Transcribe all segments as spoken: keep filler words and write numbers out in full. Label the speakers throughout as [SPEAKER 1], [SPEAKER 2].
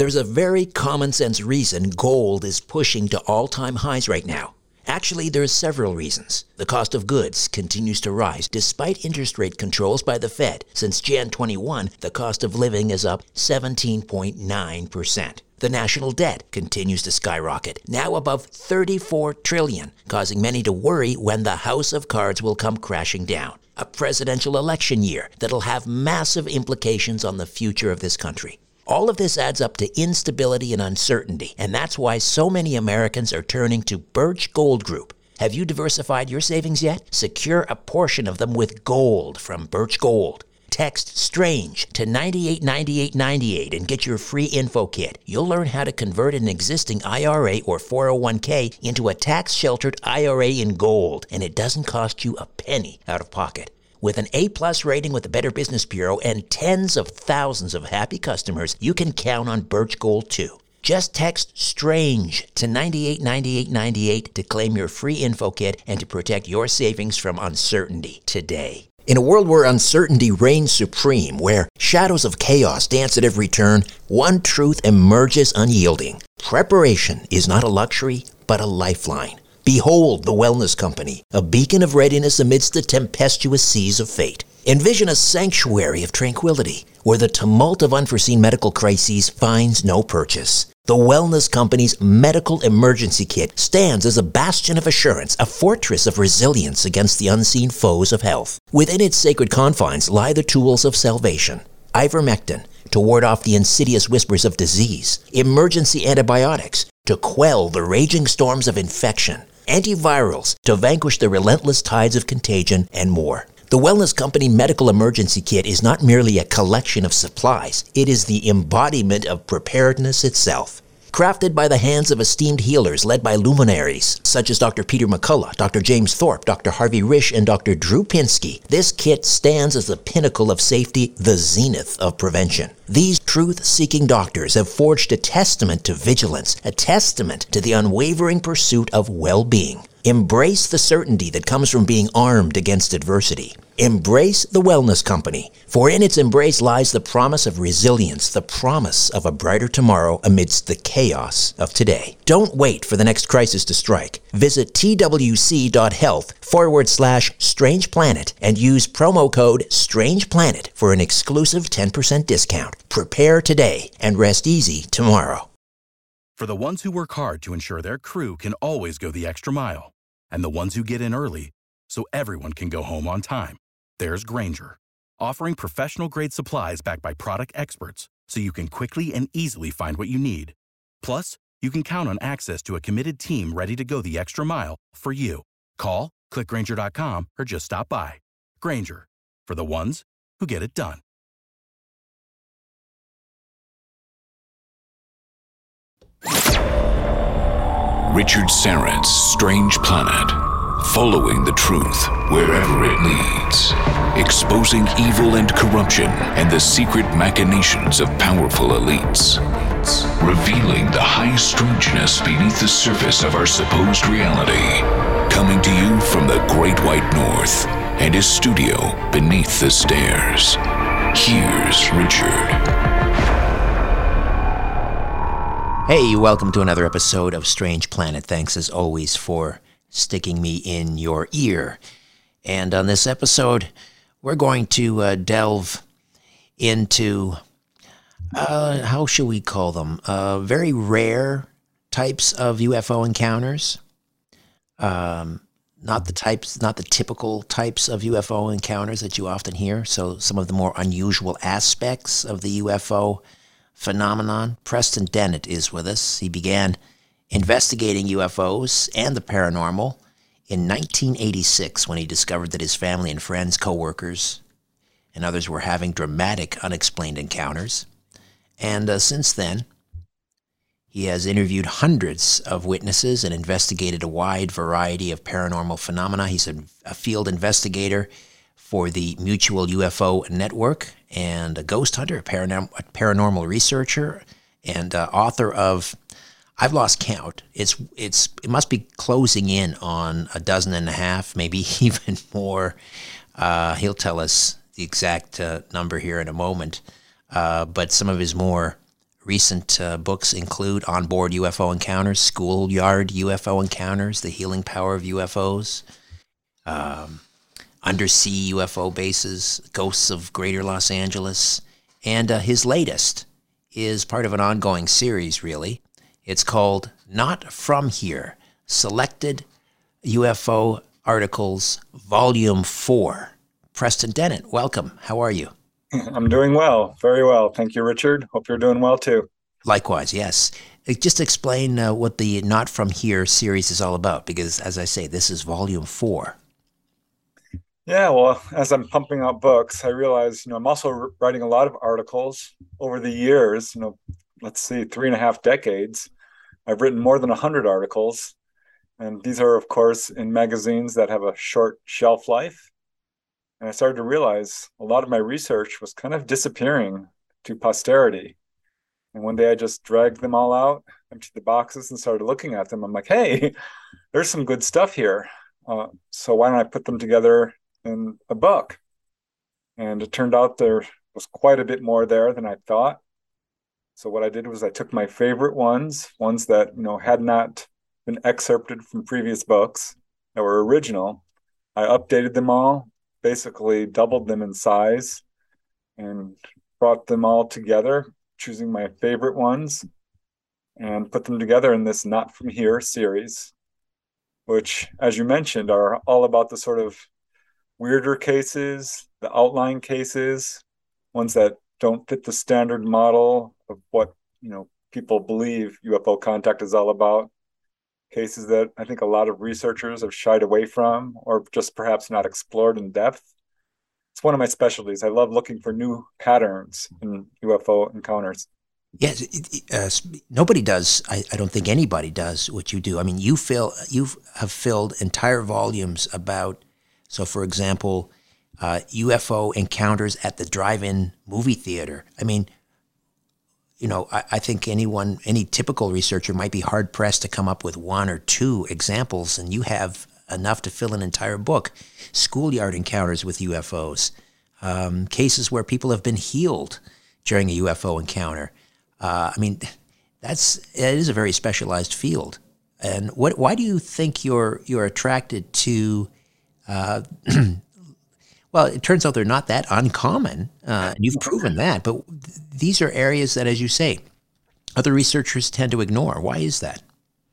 [SPEAKER 1] There's a very common sense reason gold is pushing to all-time highs right now. Actually, there's several reasons. The cost of goods continues to rise despite interest rate controls by the Fed. Since January twenty-first, the cost of living is up seventeen point nine percent. The national debt continues to skyrocket, now above thirty-four trillion dollars, causing many to worry when the house of cards will come crashing down. A presidential election year that'll have massive implications on the future of this country. All of this adds up to instability and uncertainty, and that's why so many Americans are turning to Birch Gold Group. Have you diversified your savings yet? Secure a portion of them with gold from Birch Gold. Text STRANGE to nine eight nine eight nine eight and get your free info kit. You'll learn how to convert an existing I R A or four oh one k into a tax-sheltered I R A in gold, and it doesn't cost you a penny out of pocket. With an A-plus rating with the Better Business Bureau and tens of thousands of happy customers, you can count on Birch Gold too. Just text STRANGE to nine eight nine eight nine eight to claim your free info kit and to protect your savings from uncertainty today. In a world where uncertainty reigns supreme, where shadows of chaos dance at every turn, one truth emerges unyielding. Preparation is not a luxury, but a lifeline. Behold the Wellness Company, a beacon of readiness amidst the tempestuous seas of fate. Envision a sanctuary of tranquility, where the tumult of unforeseen medical crises finds no purchase. The Wellness Company's Medical Emergency Kit stands as a bastion of assurance, a fortress of resilience against the unseen foes of health. Within its sacred confines lie the tools of salvation. Ivermectin, to ward off the insidious whispers of disease. Emergency antibiotics, to quell the raging storms of infection. Antivirals, to vanquish the relentless tides of contagion, and more. The Wellness Company Medical Emergency Kit is not merely a collection of supplies. It is the embodiment of preparedness itself. Crafted by the hands of esteemed healers led by luminaries such as Doctor Peter McCullough, Doctor James Thorpe, Doctor Harvey Risch, and Doctor Drew Pinsky, this kit stands as the pinnacle of safety, the zenith of prevention. These truth-seeking doctors have forged a testament to vigilance, a testament to the unwavering pursuit of well-being. Embrace the certainty that comes from being armed against adversity. Embrace the Wellness Company, for in its embrace lies the promise of resilience, the promise of a brighter tomorrow amidst the chaos of today. Don't wait for the next crisis to strike. Visit twc.health forward slash Strange Planet and use promo code Strange Planet for an exclusive ten percent discount. Prepare today and rest easy tomorrow.
[SPEAKER 2] For the ones who work hard to ensure their crew can always go the extra mile, and the ones who get in early so everyone can go home on time, there's Grainger, offering professional-grade supplies backed by product experts so you can quickly and easily find what you need. Plus, you can count on access to a committed team ready to go the extra mile for you. Call, click Grainger dot com, or just stop by. Grainger, for the ones who get it done.
[SPEAKER 3] Richard Syrett's Strange Planet. Following the truth wherever it leads. Exposing evil and corruption and the secret machinations of powerful elites. Revealing the high strangeness beneath the surface of our supposed reality. Coming to you from the Great White North and his studio beneath the stairs. Here's Richard.
[SPEAKER 1] Hey, welcome to another episode of Strange Planet. Thanks as always for sticking me in your ear. And on this episode, we're going to uh, delve into, uh, how should we call them, uh, very rare types of U F O encounters. Um, not the types, not the typical types of U F O encounters that you often hear. So some of the more unusual aspects of the U F O phenomenon. Preston Dennett is with us. He began investigating U F Os and the paranormal in nineteen eighty-six when he discovered that his family and friends, co-workers, and others were having dramatic unexplained encounters. And uh, since then, he has interviewed hundreds of witnesses and investigated a wide variety of paranormal phenomena. He's a, a field investigator for the Mutual U F O Network and a ghost hunter, a, paranorm- a paranormal researcher, and uh, author of, I've lost count. It's it's it must be closing in on a dozen and a half, maybe even more. Uh, he'll tell us the exact uh, number here in a moment. Uh, but some of his more recent uh, books include Onboard U F O Encounters, Schoolyard U F O Encounters, The Healing Power of U F Os, um, Undersea U F O Bases, Ghosts of Greater Los Angeles, and uh, his latest is part of an ongoing series, really. It's called Not From Here, Selected U F O Articles, Volume four. Preston Dennett, welcome. How are you?
[SPEAKER 4] I'm doing well, very well. Thank you, Richard. Hope you're doing well, too.
[SPEAKER 1] Likewise, yes. Just explain uh, what the Not From Here series is all about, because, as I say, this is volume four.
[SPEAKER 4] Yeah, well, as I'm pumping out books, I realize, you know, I'm also writing a lot of articles over the years, you know, let's see, three and a half decades. I've written more than one hundred articles, and these are, of course, in magazines that have a short shelf life. And I started to realize a lot of my research was kind of disappearing to posterity. And one day I just dragged them all out, emptied the boxes, and started looking at them. I'm like, hey, there's some good stuff here. Uh, so why don't I put them together in a book? And it turned out there was quite a bit more there than I thought. So what I did was I took my favorite ones, ones that, you know, had not been excerpted from previous books that were original. I updated them all, basically doubled them in size, and brought them all together, choosing my favorite ones, and put them together in this Not From Here series, which, as you mentioned, are all about the sort of weirder cases, the outlying cases, ones that don't fit the standard model of what, you know, people believe U F O contact is all about. Cases that I think a lot of researchers have shied away from, or just perhaps not explored in depth. It's one of my specialties. I love looking for new patterns in U F O encounters.
[SPEAKER 1] Yes, uh, nobody does. I, I don't think anybody does what you do. I mean, you fill, you have filled entire volumes about, so for example, uh, U F O encounters at the drive-in movie theater. I mean, you know, I, I think anyone, any typical researcher might be hard-pressed to come up with one or two examples, and you have enough to fill an entire book. Schoolyard encounters with U F Os, um, cases where people have been healed during a U F O encounter. Uh, I mean, that's it is a very specialized field. And what? Why do you think you're you're attracted to? Uh, well, it turns out they're not that uncommon. Uh, and you've proven that. But th- these are areas that, as you say, other researchers tend to ignore. Why is that?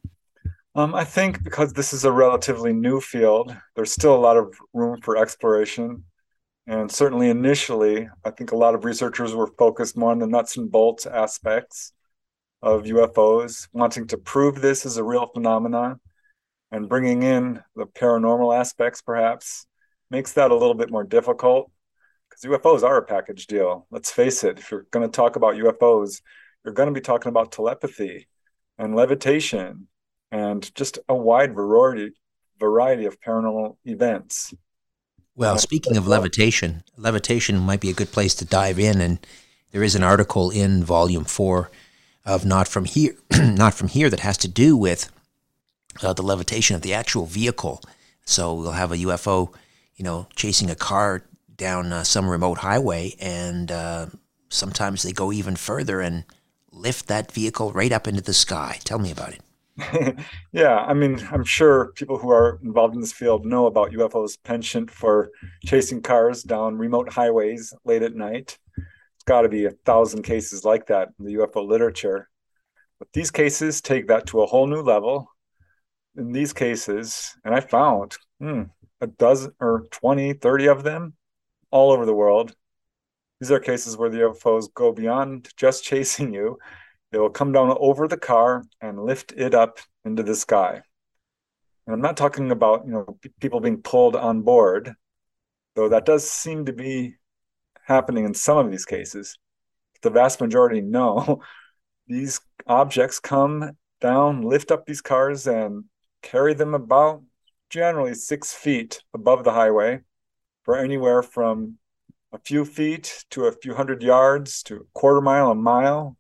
[SPEAKER 4] Um, I think because this is a relatively new field, there's still a lot of room for exploration. And certainly initially, I think a lot of researchers were focused more on the nuts and bolts aspects of U F Os, wanting to prove this is a real phenomenon, and bringing in the paranormal aspects perhaps makes that a little bit more difficult, because U F Os are a package deal. Let's face it, if you're going to talk about U F Os, you're going to be talking about telepathy and levitation and just a wide variety variety of paranormal events.
[SPEAKER 1] Well, speaking of levitation, levitation might be a good place to dive in, and there is an article in volume four of Not From Here, Not From Here, that has to do with uh, the levitation of the actual vehicle. So we'll have a U F O, you know, chasing a car down uh, some remote highway, and uh, sometimes they go even further and lift that vehicle right up into the sky. Tell me about it.
[SPEAKER 4] Yeah, I mean, I'm sure people who are involved in this field know about U F O's penchant for chasing cars down remote highways late at night. It's got to be a thousand cases like that in the U F O literature. But these cases take that to a whole new level. In these cases, and I found hmm, a dozen or twenty, thirty of them all over the world. These are cases where the U F Os go beyond just chasing you. They will come down over the car and lift it up into the sky. And I'm not talking about, you know, p- people being pulled on board, though that does seem to be happening in some of these cases. The vast majority, no. These objects come down, lift up these cars, and carry them about generally six feet above the highway for anywhere from a few feet to a few hundred yards to a quarter mile, a mile,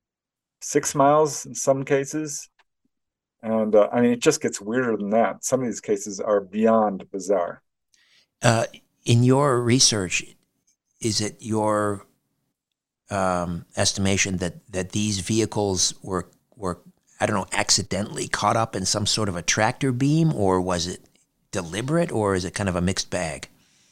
[SPEAKER 4] six miles in some cases. And uh, I mean, it just gets weirder than that. Some of these cases are beyond bizarre.
[SPEAKER 1] Uh, in your research, is it your um, estimation that that these vehicles were were I don't know accidentally caught up in some sort of a tractor beam, or was it deliberate, or is it kind of a mixed bag?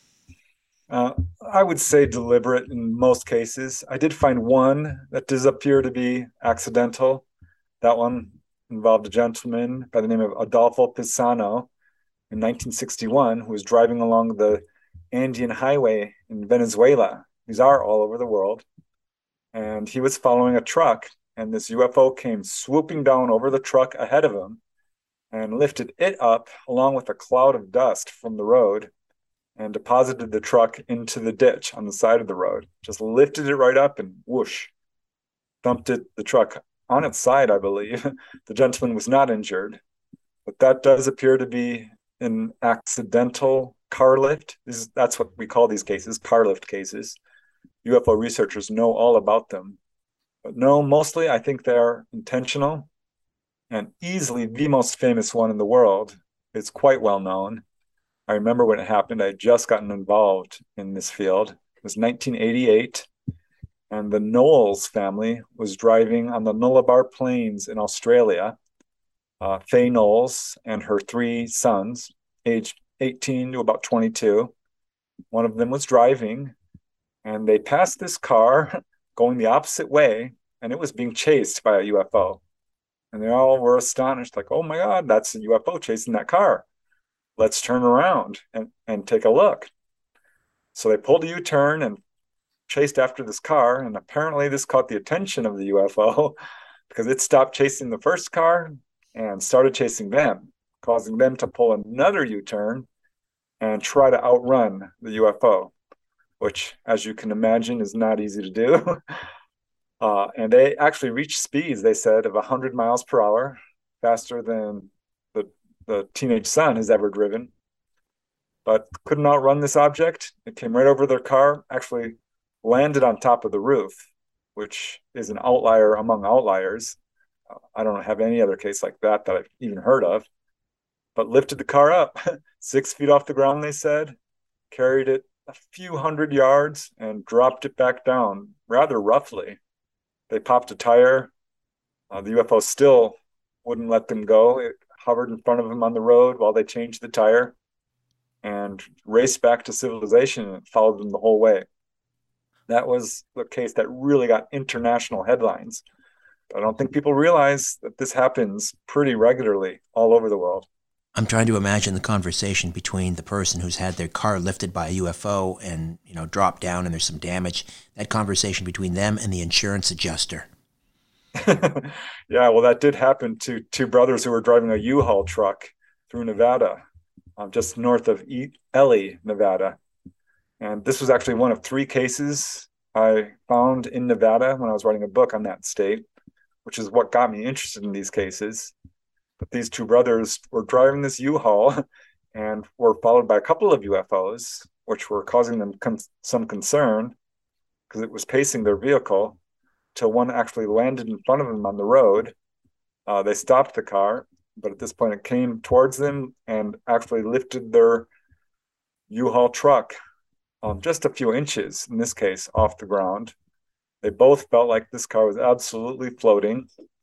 [SPEAKER 4] Uh, I would say deliberate in most cases. I did find one that does appear to be accidental. That one involved a gentleman by the name of Adolfo Pisano in nineteen sixty-one who was driving along the Andean Highway in Venezuela. These are all over the world. And he was following a truck, and this U F O came swooping down over the truck ahead of him and lifted it up along with a cloud of dust from the road and deposited the truck into the ditch on the side of the road. Just lifted it right up and whoosh, dumped it, the truck on its side, I believe. The gentleman was not injured, but that does appear to be an accidental car lift. This is, that's what we call these cases, car lift cases. U F O researchers know all about them. But no, mostly I think they're intentional, and easily the most famous one in the world. It's quite well known. I remember when it happened, I had just gotten involved in this field. It was nineteen eighty-eight, and the Knowles family was driving on the Nullarbor Plains in Australia. Uh, Faye Knowles and her three sons, aged eighteen to about twenty-two. One of them was driving, and they passed this car going the opposite way, and it was being chased by a U F O. And they all were astonished, like, oh my God, that's a U F O chasing that car. Let's turn around and, and take a look. So they pulled a U-turn and chased after this car, and apparently this caught the attention of the U F O because it stopped chasing the first car and started chasing them, causing them to pull another U-turn and try to outrun the U F O, which, as you can imagine, is not easy to do. Uh, and they actually reached speeds, they said, of one hundred miles per hour, faster than the, the teenage son has ever driven, but couldn't outrun this object. It came right over their car, actually landed on top of the roof, which is an outlier among outliers. Uh, I don't have any other case like that that I've even heard of, but lifted the car up six feet off the ground, they said, carried it a few hundred yards and dropped it back down rather roughly. They popped a tire. Uh, the U F O still wouldn't let them go. It hovered in front of them on the road while they changed the tire and raced back to civilization and followed them the whole way. That was the case that really got international headlines. I don't think people realize that this happens pretty regularly all over the world.
[SPEAKER 1] I'm trying to imagine the conversation between the person who's had their car lifted by a U F O and, you know, dropped down and there's some damage, that conversation between them and the insurance adjuster.
[SPEAKER 4] Yeah, well, that did happen to two brothers who were driving a U-Haul truck through Nevada, um, just north of e- Ely, Nevada. And this was actually one of three cases I found in Nevada when I was writing a book on that state, which is what got me interested in these cases. But these two brothers were driving this U-Haul and were followed by a couple of U F Os, which were causing them con- some concern because it was pacing their vehicle till one actually landed in front of them on the road. Uh, they stopped the car, but at this point it came towards them and actually lifted their U-Haul truck um, just a few inches, in this case, off the ground. They both felt like this car was absolutely floating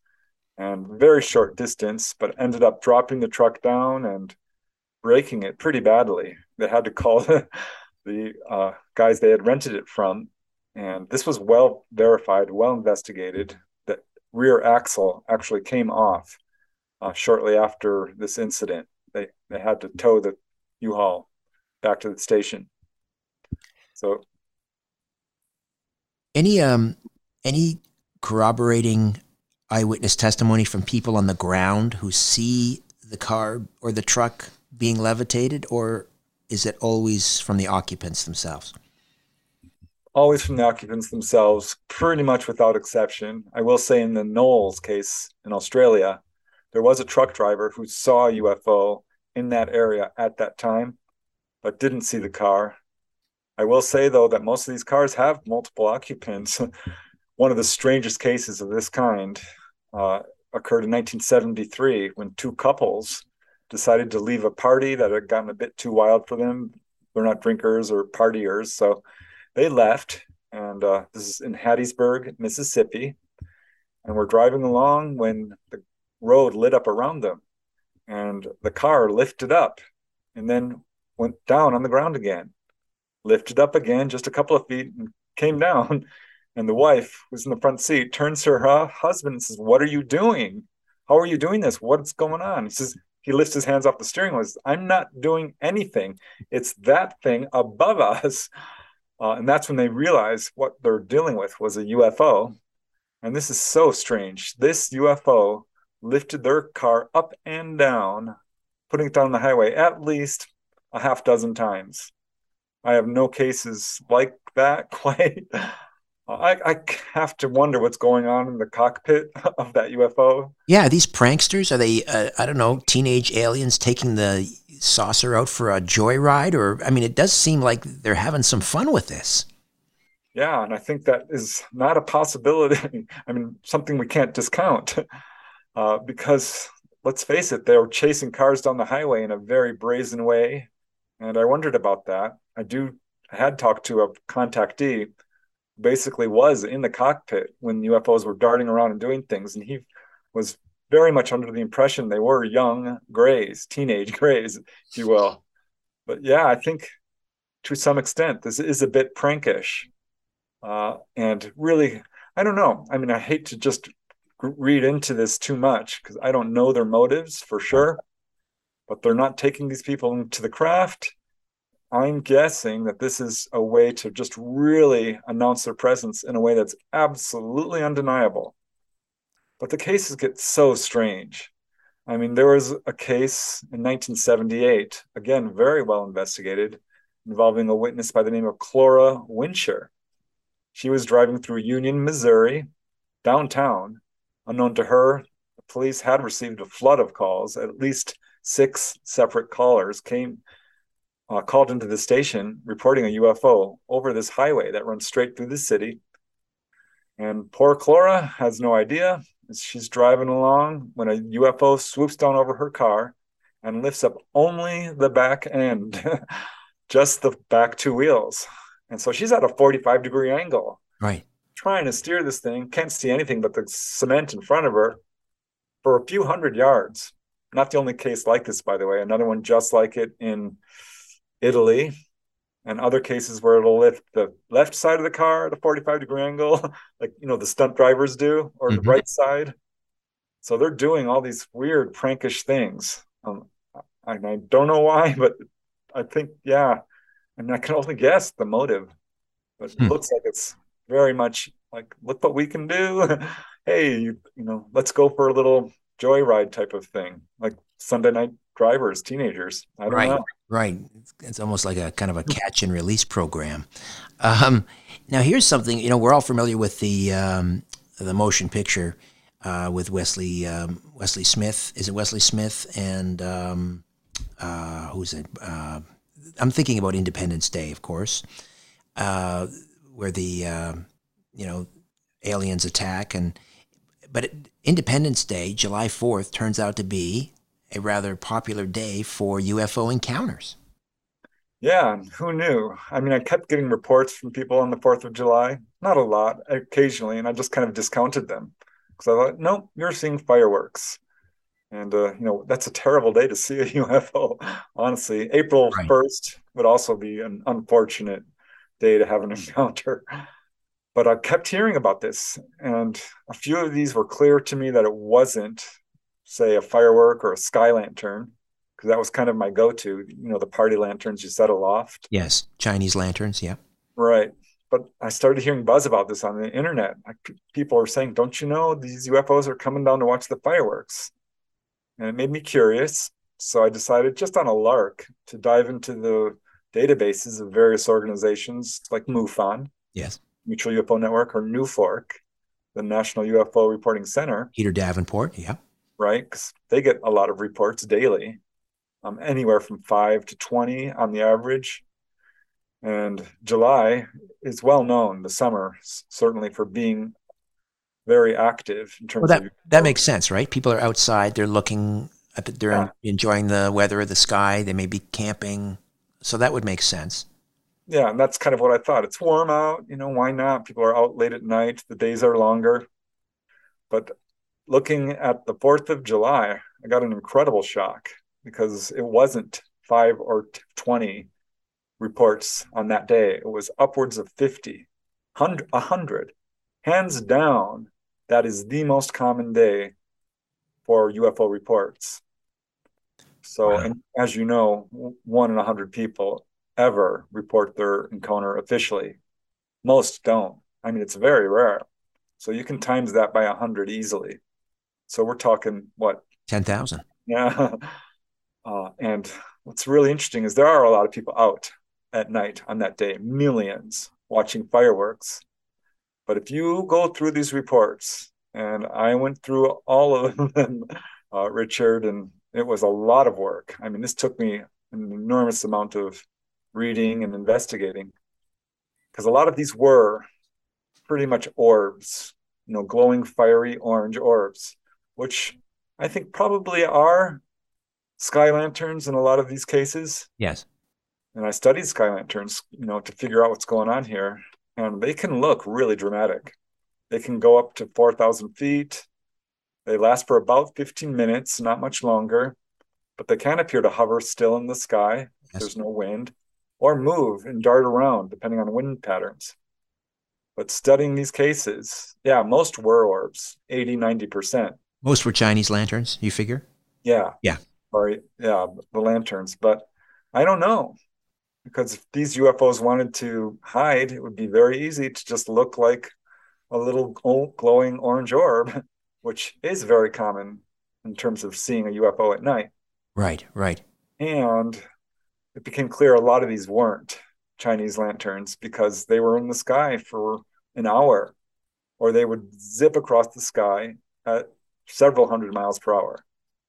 [SPEAKER 4] and very short distance, but ended up dropping the truck down and breaking it pretty badly. They had to call the, the uh, guys they had rented it from. And this was well verified, well investigated. That rear axle actually came off uh, shortly after this incident. They, they had to tow the U-Haul back to the station. So
[SPEAKER 1] Any um any corroborating eyewitness testimony from people on the ground who see the car or the truck being levitated, or is it always from the occupants themselves?
[SPEAKER 4] Always from the occupants themselves, pretty much without exception. I will say in the Knowles case in Australia, there was a truck driver who saw a U F O in that area at that time, but didn't see the car. I will say, though, that most of these cars have multiple occupants. One of the strangest cases of this kind uh, occurred in nineteen seventy-three when two couples decided to leave a party that had gotten a bit too wild for them. They're not drinkers or partiers, so they left and uh, this is in Hattiesburg, Mississippi. And we're driving along when the road lit up around them, and the car lifted up and then went down on the ground again, lifted up again just a couple of feet and came down. And the wife who's in the front seat turns to her husband and says, "What are you doing? How are you doing this? What's going on?" He says, he lifts his hands off the steering wheel. He says, "I'm not doing anything. It's that thing above us." Uh, and that's when they realize what they're dealing with was a U F O. And this is so strange. This U F O lifted their car up and down, putting it down the highway at least a half dozen times. I have no cases like that quite. I, I have to wonder what's going on in the cockpit of that U F O.
[SPEAKER 1] Yeah, are these pranksters, are they, uh, I don't know, teenage aliens taking the saucer out for a joyride? Or, I mean, it does seem like they're having some fun with this.
[SPEAKER 4] Yeah, and I think that is not a possibility. I mean, something we can't discount. Uh, because, let's face it, they were chasing cars down the highway in a very brazen way. And I wondered about that. I do, I had talked to a contactee, basically was in the cockpit when U F Os were darting around and doing things. And he was very much under the impression they were young grays, teenage grays, if you will. But yeah, I think to some extent, this is a bit prankish. Uh, and really, I don't know. I mean, I hate to just read into this too much because I don't know their motives for sure, but they're not taking these people into the craft. I'm guessing that this is a way to just really announce their presence in a way that's absolutely undeniable. But the cases get so strange. I mean, there was a case in nineteen seventy-eight, again, very well investigated, involving a witness by the name of Clora Wincher. She was driving through Union, Missouri, downtown. Unknown to her, the police had received a flood of calls. At least six separate callers came Uh, called into the station reporting a U F O over this highway that runs straight through the city. And poor Clora has no idea. She's driving along when a U F O swoops down over her car and lifts up only the back end, just the back two wheels. And so she's at a forty-five degree angle.
[SPEAKER 1] Right.
[SPEAKER 4] Trying to steer this thing, can't see anything but the cement in front of her for a few hundred yards. Not the only case like this, by the way. Another one just like it in Italy, and other cases where it'll lift the left side of the car at a forty-five degree angle, like, you know, the stunt drivers do, or mm-hmm. the right side. So they're doing all these weird prankish things. Um, I, I don't know why, but I think, yeah, I mean, I can only guess the motive, but it hmm. looks like it's very much like, look what we can do. Hey, you, you know, let's go for a little joyride type of thing, like Sunday night drivers, teenagers. I don't
[SPEAKER 1] right,
[SPEAKER 4] know.
[SPEAKER 1] Right. It's almost like a kind of a catch and release program. Um, now, here's something, you know, we're all familiar with the um, the motion picture uh, with Wesley um, Wesley Smith. Is it Wesley Smith? And um, uh, who's it? Uh, I'm thinking about Independence Day, of course, uh, where the, uh, you know, aliens attack. and But Independence Day, July fourth, turns out to be a rather popular day for U F O encounters.
[SPEAKER 4] Yeah, who knew? I mean, I kept getting reports from people on the fourth of July. Not a lot, occasionally, and I just kind of discounted them. Because I thought, no, you're seeing fireworks. And, uh, you know, that's a terrible day to see a U F O, honestly. April right. first would also be an unfortunate day to have an encounter. But I kept hearing about this, and a few of these were clear to me that it wasn't, say, a firework or a sky lantern, because that was kind of my go-to, you know, the party lanterns you set aloft.
[SPEAKER 1] Yes, Chinese lanterns, yeah.
[SPEAKER 4] Right. But I started hearing buzz about this on the internet. Like, people are saying, don't you know, these U F Os are coming down to watch the fireworks? And it made me curious. So I decided, just on a lark, to dive into the databases of various organizations like MUFON,
[SPEAKER 1] yes,
[SPEAKER 4] Mutual U F O Network, or NUFORC, the National U F O Reporting Center.
[SPEAKER 1] Peter Davenport, yeah.
[SPEAKER 4] Right, because they get a lot of reports daily, um, anywhere from five to twenty on the average. And July is well known, the summer, certainly, for being very active in terms
[SPEAKER 1] well, that,
[SPEAKER 4] of...
[SPEAKER 1] That makes sense, right? People are outside, they're looking, at the, they're yeah. enjoying the weather of the sky, they may be camping, so that would make sense.
[SPEAKER 4] Yeah, and that's kind of what I thought. It's warm out, you know, why not? People are out late at night, the days are longer. But looking at the fourth of July, I got an incredible shock because it wasn't five or twenty reports on that day. It was upwards of fifty, one hundred. Hands down, that is the most common day for U F O reports. So,
[SPEAKER 1] Wow.
[SPEAKER 4] and as you know, one in a hundred people ever report their encounter officially. Most don't. I mean, it's very rare. So you can times that by a hundred easily. So we're talking what?
[SPEAKER 1] ten thousand.
[SPEAKER 4] Yeah. Uh, and what's really interesting is there are a lot of people out at night on that day, millions watching fireworks. But if you go through these reports, and I went through all of them, uh, Richard, and it was a lot of work. I mean, this took me an enormous amount of reading and investigating because a lot of these were pretty much orbs, you know, glowing, fiery orange orbs, which I think probably are sky lanterns in a lot of these cases.
[SPEAKER 1] Yes.
[SPEAKER 4] And I studied sky lanterns, you know, to figure out what's going on here. And they can look really dramatic. They can go up to four thousand feet. They last for about fifteen minutes, not much longer, but they can appear to hover still in the sky if
[SPEAKER 1] Yes.
[SPEAKER 4] there's no wind, or move and dart around depending on wind patterns. But studying these cases, yeah, most were orbs, eighty, ninety percent.
[SPEAKER 1] Most were Chinese lanterns, you figure?
[SPEAKER 4] Yeah.
[SPEAKER 1] Yeah.
[SPEAKER 4] Or, yeah, the lanterns. But I don't know, because if these U F Os wanted to hide, it would be very easy to just look like a little glowing orange orb, which is very common in terms of seeing a U F O at night.
[SPEAKER 1] Right, right.
[SPEAKER 4] And it became clear a lot of these weren't Chinese lanterns because they were in the sky for an hour, or they would zip across the sky at several hundred miles per hour,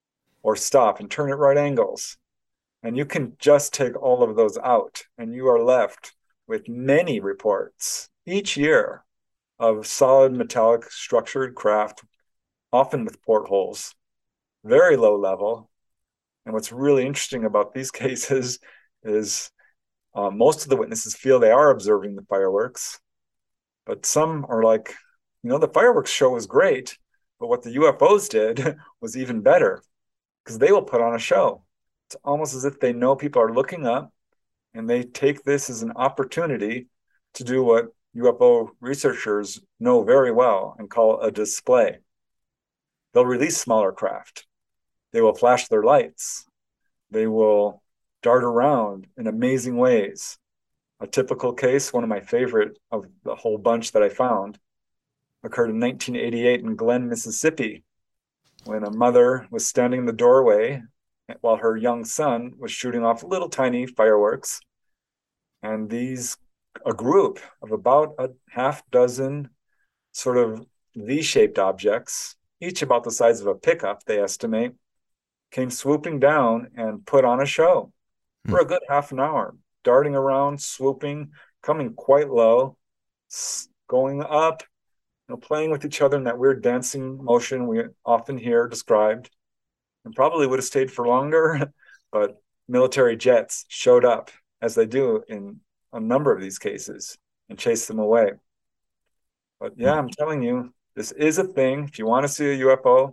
[SPEAKER 4] or stop and turn at right angles. And you can just take all of those out, and you are left with many reports each year of solid metallic structured craft, often with portholes, very low level. And what's really interesting about these cases is uh, most of the witnesses feel they are observing the fireworks, but some are like, you know, the fireworks show was great, but what the U F Os did was even better because they will put on a show. It's almost as if they know people are looking up and they take this as an opportunity to do what U F O researchers know very well and call a display. They'll release smaller craft. They will flash their lights. They will dart around in amazing ways. A typical case, one of my favorite of the whole bunch that I found, occurred in nineteen eighty-eight in Glen, Mississippi, when a mother was standing in the doorway while her young son was shooting off little tiny fireworks. And these, a group of about a half dozen sort of V-shaped objects, each about the size of a pickup, they estimate, came swooping down and put on a show hmm. for a good half an hour, darting around, swooping, coming quite low, going up, you know, playing with each other in that weird dancing motion we often hear described, and probably would have stayed for longer, but military jets showed up, as they do in a number of these cases, and chased them away. But yeah, I'm telling you, this is a thing. If you want to see a U F O,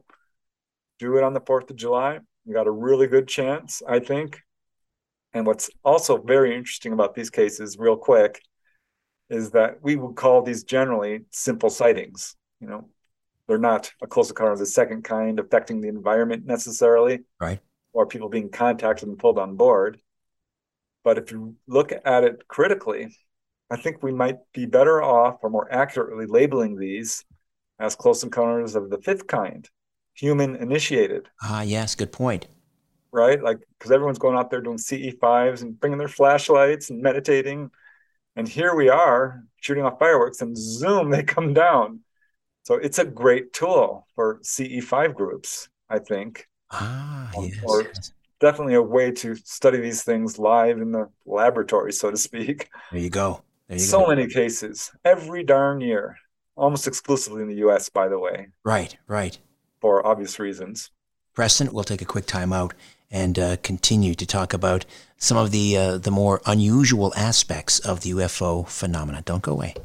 [SPEAKER 4] do it on the fourth of July. You got a really good chance, I think. And what's also very interesting about these cases, real quick, is that we would call these generally simple sightings. You know, they're not a close encounter of the second kind affecting the environment necessarily,
[SPEAKER 1] right?
[SPEAKER 4] Or people being contacted and pulled on board. But if you look at it critically, I think we might be better off or more accurately labeling these as close encounters of the fifth kind, human initiated.
[SPEAKER 1] Ah, yes, good point.
[SPEAKER 4] Right? Like, because everyone's going out there doing C E fives and bringing their flashlights and meditating. And here we are shooting off fireworks and zoom, they come down. So it's a great tool for C E five groups, I think.
[SPEAKER 1] Ah,
[SPEAKER 4] um,
[SPEAKER 1] yes.
[SPEAKER 4] Or definitely a way to study these things live in the laboratory, so to speak.
[SPEAKER 1] There you go. There you
[SPEAKER 4] so
[SPEAKER 1] go.
[SPEAKER 4] many cases, every darn year, almost exclusively in the U S, by the way.
[SPEAKER 1] Right, right.
[SPEAKER 4] For obvious reasons.
[SPEAKER 1] Preston, we'll take a quick time out and uh, continue to talk about some of the uh, the more unusual aspects of the U F O phenomena. Don't go away.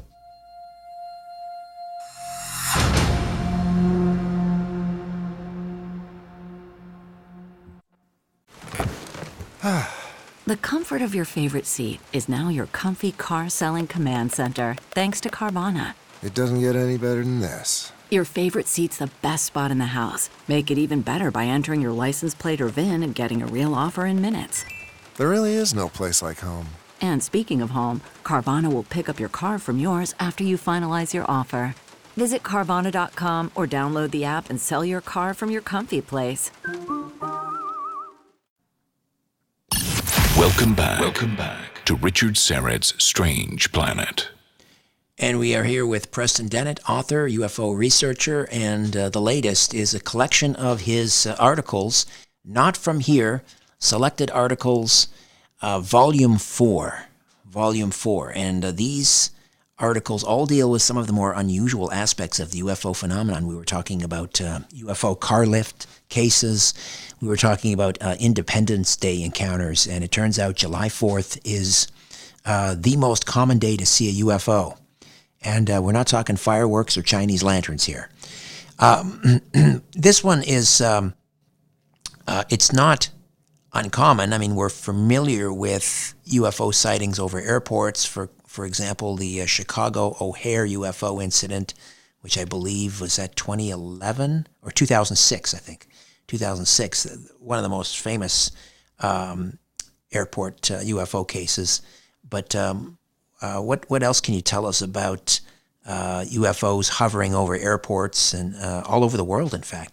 [SPEAKER 5] The comfort of your favorite seat is now your comfy car-selling command center, thanks to Carvana.
[SPEAKER 6] It doesn't get any better than this.
[SPEAKER 5] Your favorite seat's the best spot in the house. Make it even better by entering your license plate or V I N and getting a real offer in minutes.
[SPEAKER 6] There really is no place like home.
[SPEAKER 5] And speaking of home, Carvana will pick up your car from yours after you finalize your offer. Visit Carvana dot com or download the app and sell your car from your comfy place.
[SPEAKER 3] Welcome back. Welcome back to Richard Syrett's Strange Planet.
[SPEAKER 1] And we are here with Preston Dennett, author, U F O researcher, and uh, the latest is a collection of his uh, articles, Not From Here, Selected Articles, uh, Volume four. Volume four. And uh, these articles all deal with some of the more unusual aspects of the U F O phenomenon. We were talking about uh, U F O car lift cases. We were talking about uh, Independence Day encounters. And it turns out July fourth is uh, the most common day to see a U F O. And uh, we're not talking fireworks or Chinese lanterns here. Um, this one is, um, uh, it's not uncommon. I mean, we're familiar with U F O sightings over airports. For for example, the uh, Chicago O'Hare U F O incident, which I believe was at twenty eleven or two thousand six, I think. two thousand six, one of the most famous um, airport uh, U F O cases. But um, Uh, what what else can you tell us about uh, U F Os hovering over airports and uh, all over the world, in fact?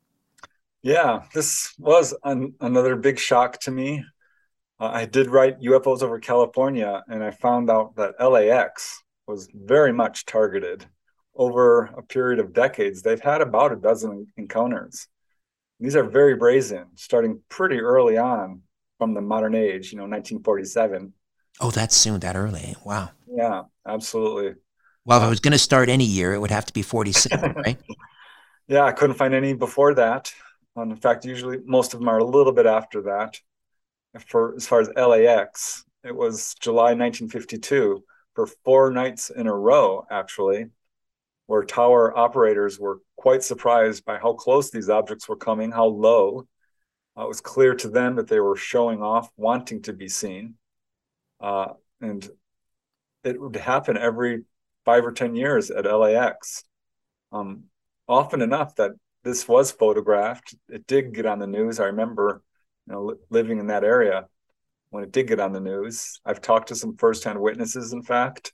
[SPEAKER 4] Yeah, this was an, another big shock to me. Uh, I did write U F Os over California, and I found out that L A X was very much targeted. Over a period of decades, they've had about a dozen encounters. These are very brazen, starting pretty early on from the modern age, you know, nineteen forty-seven.
[SPEAKER 1] Oh, that's soon, that early. Wow.
[SPEAKER 4] Yeah, absolutely.
[SPEAKER 1] Well, if I was going to start any year, it would have to be forty-six, right?
[SPEAKER 4] Yeah, I couldn't find any before that. Um, in fact, usually most of them are a little bit after that. For as far as L A X, it was July nineteen fifty-two for four nights in a row, actually, where tower operators were quite surprised by how close these objects were coming, how low. Uh, it was clear to them that they were showing off, wanting to be seen. Uh, and it would happen every five or ten years at L A X. Um, often enough that this was photographed. It did get on the news. I remember, you know, li- living in that area when it did get on the news. I've talked to some firsthand witnesses, in fact,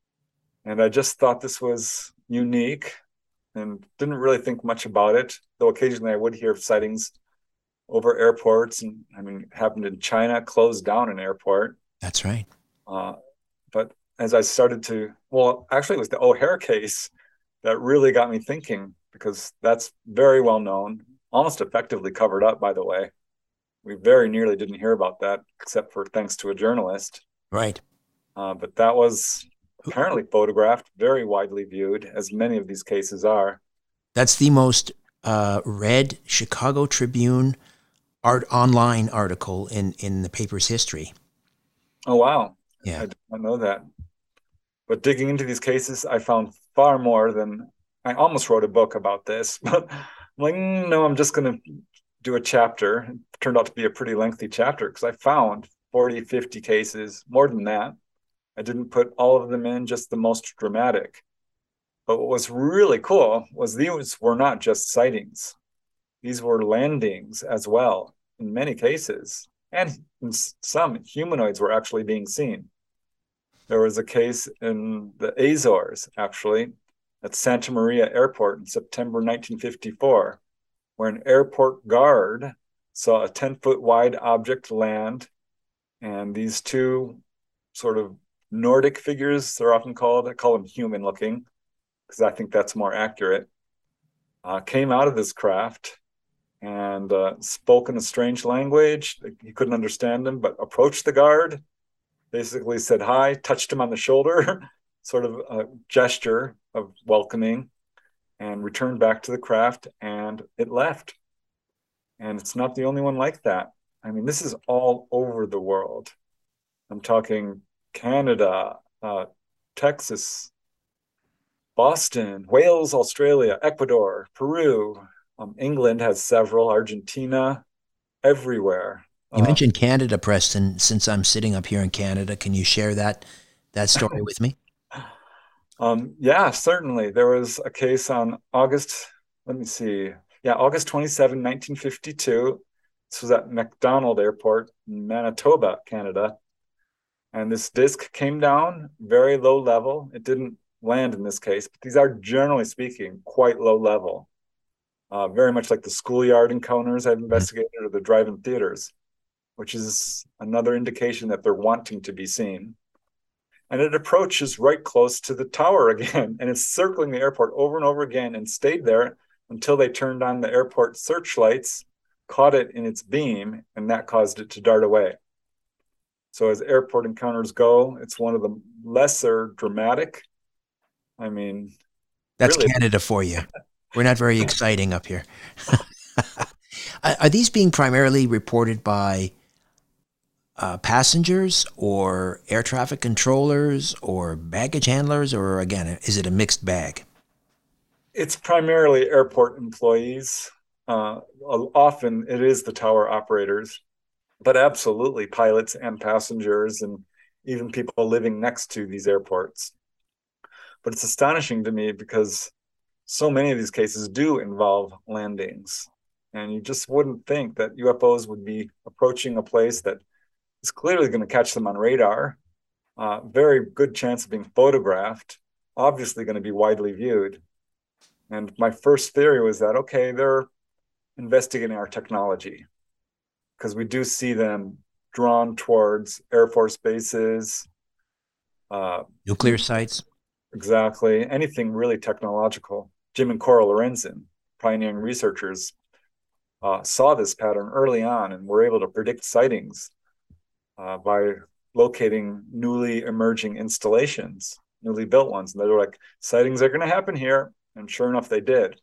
[SPEAKER 4] and I just thought this was unique and didn't really think much about it, though occasionally I would hear of sightings over airports. And I mean, it happened in China, closed down an airport.
[SPEAKER 1] That's right.
[SPEAKER 4] Uh, but as I started to, well, actually, it was the O'Hare case that really got me thinking, because that's very well known, almost effectively covered up, by the way. We very nearly didn't hear about that, except for thanks to a journalist.
[SPEAKER 1] Right.
[SPEAKER 4] Uh, but that was apparently photographed, very widely viewed, as many of these cases are.
[SPEAKER 1] That's the most uh, read Chicago Tribune art online article in, in the paper's history.
[SPEAKER 4] Oh, wow.
[SPEAKER 1] Yeah.
[SPEAKER 4] I did not know that. But digging into these cases, I found far more than, I almost wrote a book about this, but I'm like, mm, no, I'm just going to do a chapter. It turned out to be a pretty lengthy chapter because I found forty, fifty cases, more than that. I didn't put all of them in, just the most dramatic. But what was really cool was these were not just sightings. These were landings as well, in many cases. And some humanoids were actually being seen. There was a case in the Azores, actually, at Santa Maria Airport in September nineteen fifty-four, where an airport guard saw a ten-foot wide object land, and these two sort of Nordic figures, they're often called, I call them human-looking, because I think that's more accurate, uh, came out of this craft and uh, spoke in a strange language. He couldn't understand them, but approached the guard, basically said hi, touched him on the shoulder, sort of a gesture of welcoming, and returned back to the craft, and it left. And it's not the only one like that. I mean, this is all over the world. I'm talking Canada, uh, Texas, Boston, Wales, Australia, Ecuador, Peru. Um, England has several, Argentina, everywhere.
[SPEAKER 1] You
[SPEAKER 4] Uh,
[SPEAKER 1] mentioned Canada, Preston. Since I'm sitting up here in Canada, can you share that that story with me?
[SPEAKER 4] um, yeah, certainly. There was a case on August, let me see. Yeah, August twenty-seventh, nineteen fifty-two. This was at McDonald Airport in Manitoba, Canada. And this disc came down very low level. It didn't land in this case, but these are generally speaking quite low level. Uh, very much like the schoolyard encounters I've investigated or the drive-in theaters, which is another indication that they're wanting to be seen. And it approaches right close to the tower again, and it's circling the airport over and over again and stayed there until they turned on the airport searchlights, caught it in its beam, and that caused it to dart away. So as airport encounters go, it's one of the lesser dramatic. I mean,
[SPEAKER 1] That's
[SPEAKER 4] really,
[SPEAKER 1] Canada for you. We're not very exciting up here. Are these being primarily reported by uh, passengers or air traffic controllers or baggage handlers, or again, is it a mixed bag?
[SPEAKER 4] it's primarily airport employees. Uh, often it is the tower operators, but absolutely pilots and passengers and even people living next to these airports. But it's astonishing to me because so many of these cases do involve landings. And you just wouldn't think that U F Os would be approaching a place that is clearly going to catch them on radar. Uh, very good chance of being photographed, obviously going to be widely viewed. And my first theory was that, okay, they're investigating our technology because we do see them drawn towards Air Force bases. Uh,
[SPEAKER 1] Nuclear sites?
[SPEAKER 4] Exactly. Anything really technological. Jim and Cora Lorenzen, pioneering researchers, uh, saw this pattern early on and were able to predict sightings uh, by locating newly emerging installations, newly built ones. And they were like, sightings are going to happen here. And sure enough, they did.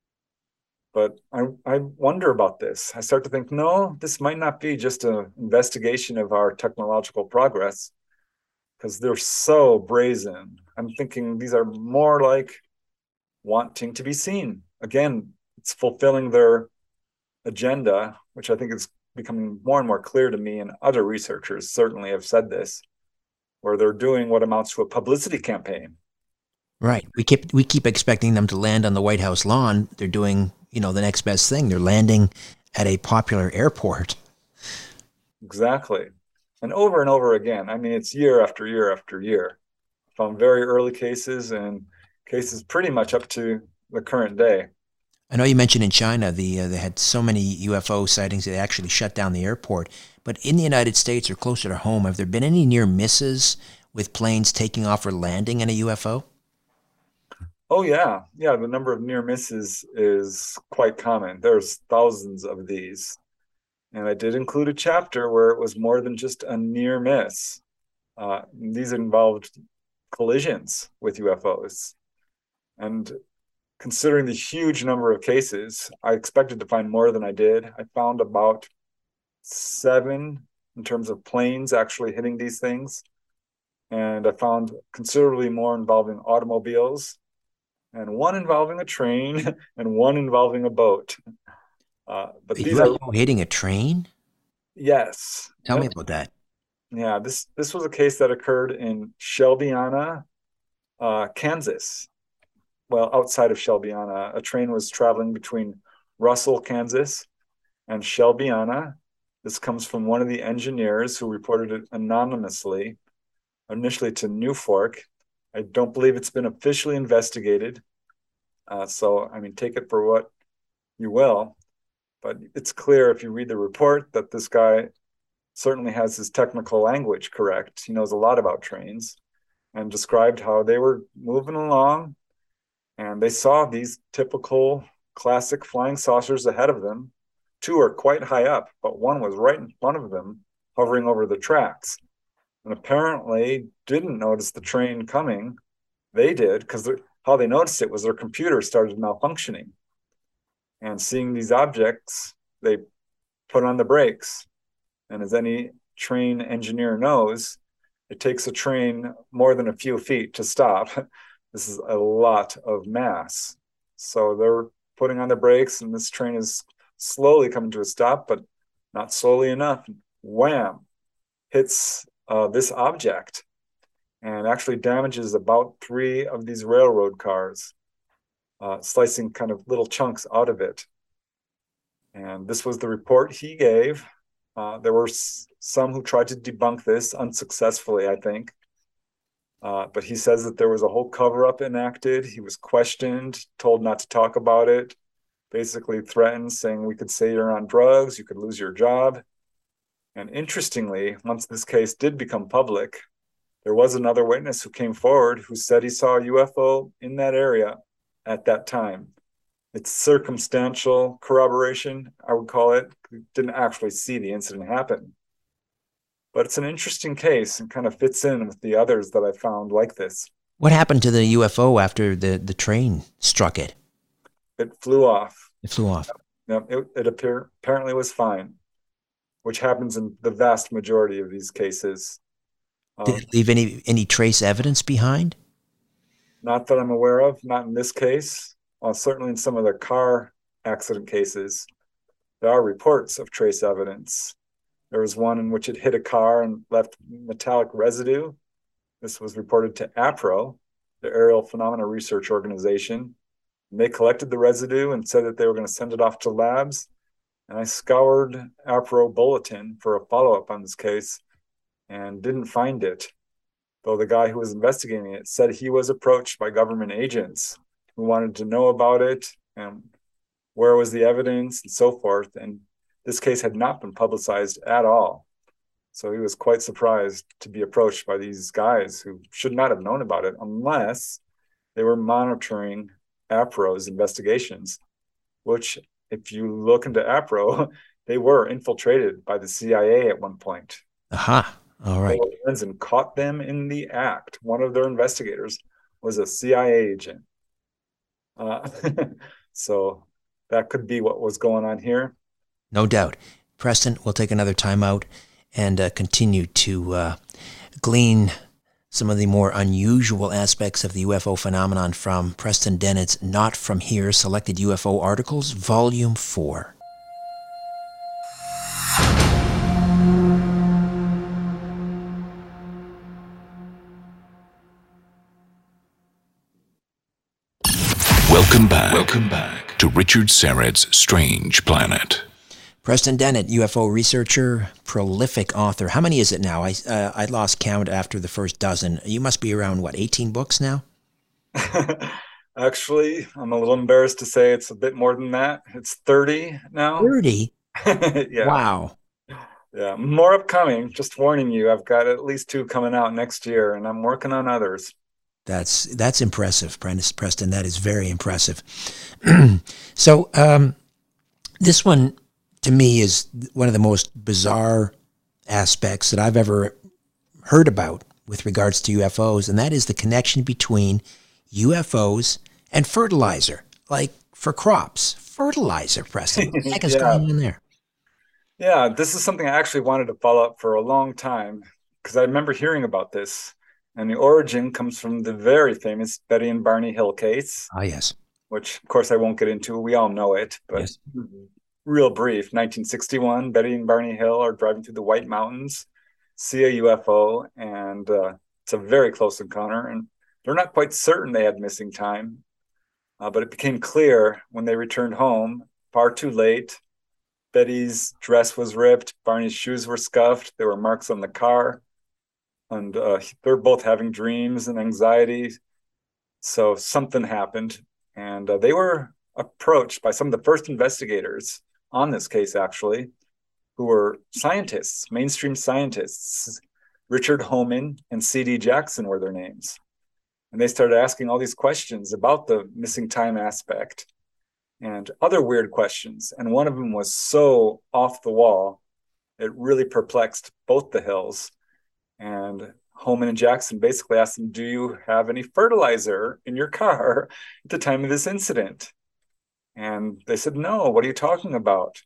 [SPEAKER 4] But I, I wonder about this. I start to think, no, this might not be just an investigation of our technological progress because they're so brazen. I'm thinking these are more like wanting to be seen. Again, it's fulfilling their agenda, which I think is becoming more and more clear to me, and other researchers certainly have said this, where they're doing what amounts to a publicity campaign.
[SPEAKER 1] Right. We keep we keep expecting them to land on the White House lawn. They're doing, you know, the next best thing. They're landing at a popular airport.
[SPEAKER 4] Exactly. And over and over again. I mean, it's year after year after year. Found very early cases and cases pretty much up to the current day.
[SPEAKER 1] I know you mentioned in China the uh, they had so many U F O sightings they actually shut down the airport. But in the United States or closer to home, have there been any near misses with planes taking off or landing in a U F O?
[SPEAKER 4] Oh yeah, yeah. The number of near misses is quite common. There's thousands of these, and I did include a chapter where it was more than just a near miss. Uh, these involved collisions with U F Os, and considering the huge number of cases, I expected to find more than I did. I found about seven in terms of planes actually hitting these things, and I found considerably more involving automobiles, and one involving a train, and one involving a boat. Uh, but
[SPEAKER 1] A
[SPEAKER 4] these are
[SPEAKER 1] U F O hitting a train?
[SPEAKER 4] yes.
[SPEAKER 1] Tell me
[SPEAKER 4] Yep.
[SPEAKER 1] about that.
[SPEAKER 4] Yeah, this this was a case that occurred in Shelbyana, uh, Kansas. Well, outside of Shelbyana, a train was traveling between Russell, Kansas, and Shelbyana. This comes from one of the engineers who reported it anonymously, initially to New Fork. I don't believe it's been officially investigated. Uh, so, I mean, take it for what you will. But it's clear if you read the report that this guy certainly has his technical language correct. He knows a lot about trains and described how they were moving along and they saw these typical classic flying saucers ahead of them. Two are quite high up, but one was right in front of them, hovering over the tracks. And apparently didn't notice the train coming. They did, because how they noticed it was their computer started malfunctioning. And seeing these objects they put on the brakes. And as any train engineer knows, it takes a train more than a few feet to stop. This is a lot of mass. So they're putting on the brakes, and this train is slowly coming to a stop, but not slowly enough. Wham! Hits uh, this object and actually damages about three of these railroad cars, uh, slicing kind of little chunks out of it. And this was the report he gave. Uh, there were s- some who tried to debunk this unsuccessfully, I think. Uh, but he says that there was a whole cover-up enacted. He was questioned, told not to talk about it, basically threatened, saying we could say you're on drugs, you could lose your job. And interestingly, once this case did become public, there was another witness who came forward who said he saw a U F O in that area at that time. It's circumstantial corroboration, I would call it. We didn't actually see the incident happen. But it's an interesting case and kind of fits in with the others that I found like this.
[SPEAKER 1] What happened to the U F O after the, the train struck it?
[SPEAKER 4] It flew off.
[SPEAKER 1] It flew off.
[SPEAKER 4] Yep, it, it appear, apparently was fine, which happens in the vast majority of these cases. Um,
[SPEAKER 1] Did it leave any, any trace evidence behind?
[SPEAKER 4] Not that I'm aware of, not in this case. Uh, certainly in some of the car accident cases, there are reports of trace evidence. There was one in which it hit a car and left metallic residue. This was reported to APRO, the Aerial Phenomena Research Organization. And they collected the residue and said that they were going to send it off to labs. And I scoured APRO Bulletin for a follow-up on this case and didn't find it, though the guy who was investigating it said he was approached by government agents who wanted to know about it and where was the evidence and so forth. And this case had not been publicized at all. So he was quite surprised to be approached by these guys who should not have known about it unless they were monitoring APRO's investigations, which, if you look into APRO, they were infiltrated by the C I A at one point.
[SPEAKER 1] Aha, all right.
[SPEAKER 4] And caught them in the act. One of their investigators was a C I A agent. Uh, so that could be what was going on here.
[SPEAKER 1] No doubt. Preston, we'll take another time out and uh, continue to uh, glean some of the more unusual aspects of the U F O phenomenon from Preston Dennett's Not From Here Selected U F O Articles, Volume four.
[SPEAKER 3] Welcome back. Welcome back to Richard Syrett's Strange Planet.
[SPEAKER 1] Preston Dennett, U F O researcher, prolific author. How many is it now? I uh, I lost count after the first dozen. You must be around, what, eighteen books now?
[SPEAKER 4] Actually, I'm a little embarrassed to say it's a bit more than that. It's thirty now.
[SPEAKER 1] thirty?
[SPEAKER 4] Yeah.
[SPEAKER 1] Wow.
[SPEAKER 4] Yeah, more upcoming. Just warning you, I've got at least two coming out next year, and I'm working on others.
[SPEAKER 1] That's that's impressive, Preston. That is very impressive. So um, this one, to me, is one of the most bizarre aspects that I've ever heard about with regards to U F Os, and that is the connection between U F Os and fertilizer, like for crops. Fertilizer, Preston. What the heck is
[SPEAKER 4] Yeah.
[SPEAKER 1] going on there?
[SPEAKER 4] Yeah, this is something I actually wanted to follow up for a long time because I remember hearing about this. And the origin comes from the very famous Betty and Barney Hill case,
[SPEAKER 1] Ah, yes.
[SPEAKER 4] which, of course, I won't get into. We all know it, but
[SPEAKER 1] Yes.
[SPEAKER 4] real brief. nineteen sixty-one, Betty and Barney Hill are driving through the White Mountains, see a U F O, and uh, it's a very close encounter. And they're not quite certain they had missing time, uh, but it became clear when they returned home, far too late. Betty's dress was ripped, Barney's shoes were scuffed, there were marks on the car. And uh, they're both having dreams and anxiety. So something happened. And uh, they were approached by some of the first investigators on this case, actually, who were scientists, mainstream scientists. Richard Homan and C D Jackson were their names. And they started asking all these questions about the missing time aspect and other weird questions. And one of them was so off the wall, it really perplexed both the Hills. And Homan and Jackson basically asked them, do you have any fertilizer in your car at the time of this incident? And they said, no, what are you talking about?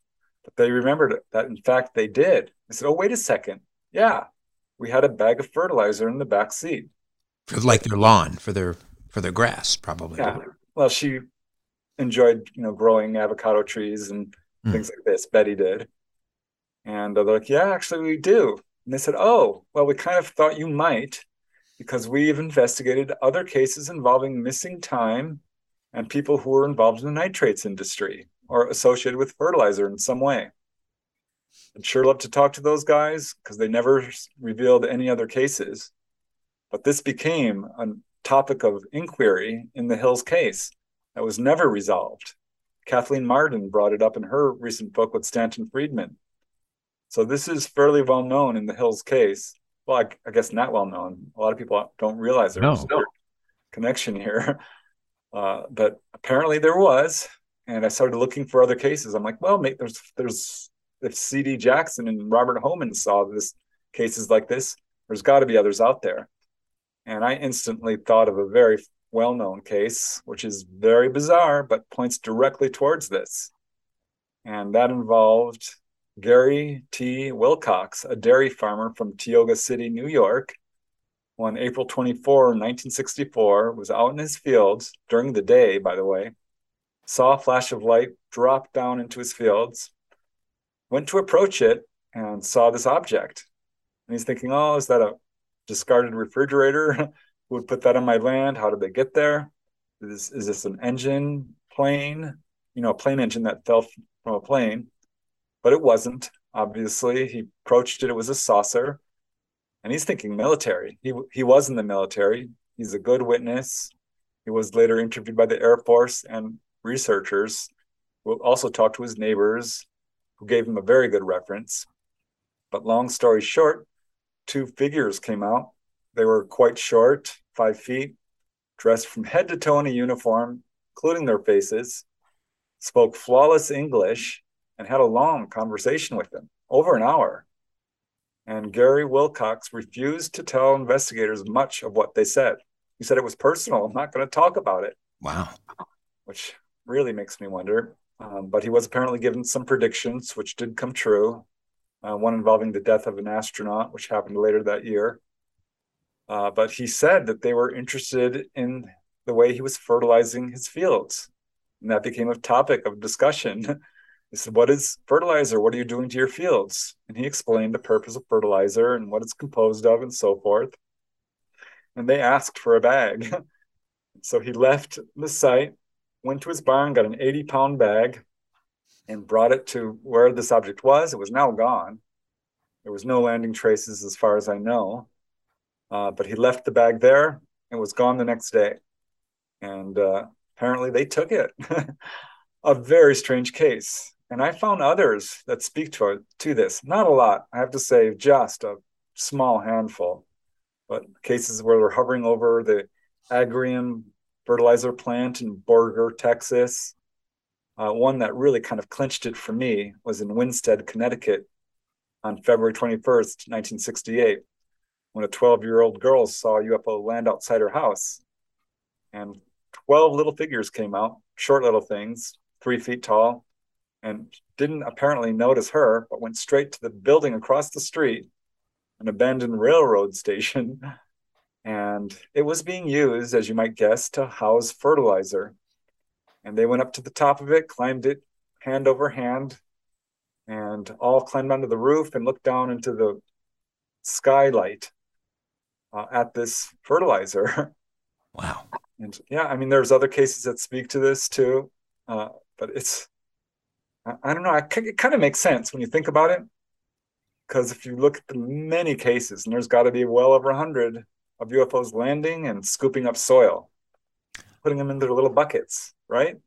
[SPEAKER 4] But they remembered that, in fact, they did. They said, oh, wait a second. Yeah, we had a bag of fertilizer in the back seat.
[SPEAKER 1] For like their lawn, for their for their grass, probably.
[SPEAKER 4] Yeah. Well, she enjoyed, you know, growing avocado trees and mm. things like this. Betty did. And they're like, yeah, actually, we do. And they said, oh, well, we kind of thought you might, because we've investigated other cases involving missing time and people who were involved in the nitrates industry or associated with fertilizer in some way. I'd sure love to talk to those guys because they never revealed any other cases. But this became a topic of inquiry in the Hills case that was never resolved. Kathleen Marden brought it up in her recent book with Stanton Friedman. So this is fairly well known in the Hills case. Well, I, I guess not well known. A lot of people don't realize there's no. a connection here. Uh, but apparently there was. And I started looking for other cases. I'm like, well, maybe there's, there's if C D Jackson and Robert Homan saw this cases like this, there's got to be others out there. And I instantly thought of a very well-known case, which is very bizarre, but points directly towards this. And that involved Gary T. Wilcox, a dairy farmer from Tioga City, New York, who on April twenty-fourth, nineteen sixty-four, was out in his fields during the day, by the way, saw a flash of light drop down into his fields, went to approach it, and saw this object. And he's thinking, oh, is that a discarded refrigerator? Who would put that on my land? How did they get there? Is, is this an engine, plane? You know, a plane engine that fell from a plane. But it wasn't, obviously. He approached it. It was a saucer. And he's thinking military. He, he was in the military. He's a good witness. He was later interviewed by the Air Force and researchers who also talked to his neighbors, who gave him a very good reference. But long story short, two figures came out. They were quite short, five feet, dressed from head to toe in a uniform, including their faces, spoke flawless English, and had a long conversation with them, over an hour. And Gary Wilcox refused to tell investigators much of what they said. He said it was personal. I'm not going to talk about it.
[SPEAKER 1] Wow.
[SPEAKER 4] Which really makes me wonder. Um, but he was apparently given some predictions, which did come true. Uh, one involving the death of an astronaut, which happened later that year. Uh, but he said that they were interested in the way he was fertilizing his fields. And that became a topic of discussion. He said, what is fertilizer? What are you doing to your fields? And he explained the purpose of fertilizer and what it's composed of and so forth. And they asked for a bag. So he left the site, went to his barn, got an eighty pound bag, and brought it to where this object was. It was now gone. There was no landing traces as far as I know. Uh, but he left the bag there and was gone the next day. And uh, apparently they took it. A very strange case. And I found others that speak to, to this. Not a lot, I have to say, just a small handful. But cases where they're hovering over the Agrium fertilizer plant in Borger, Texas. Uh, one that really kind of clinched it for me was in Winstead, Connecticut on February twenty-first, nineteen sixty-eight, when a twelve-year-old girl saw a U F O land outside her house. And twelve little figures came out, short little things, three feet tall, and didn't apparently notice her, but went straight to the building across the street, an abandoned railroad station. And it was being used, as you might guess, to house fertilizer. And they went up to the top of it, climbed it hand over hand, and all climbed onto the roof and looked down into the skylight uh, at this fertilizer.
[SPEAKER 1] Wow.
[SPEAKER 4] And yeah, I mean, there's other cases that speak to this too, uh, but it's, I, I don't know, I, it kind of makes sense when you think about it, because if you look at the many cases, and there's got to be well over a hundred of U F Os landing and scooping up soil, putting them in their little buckets, right?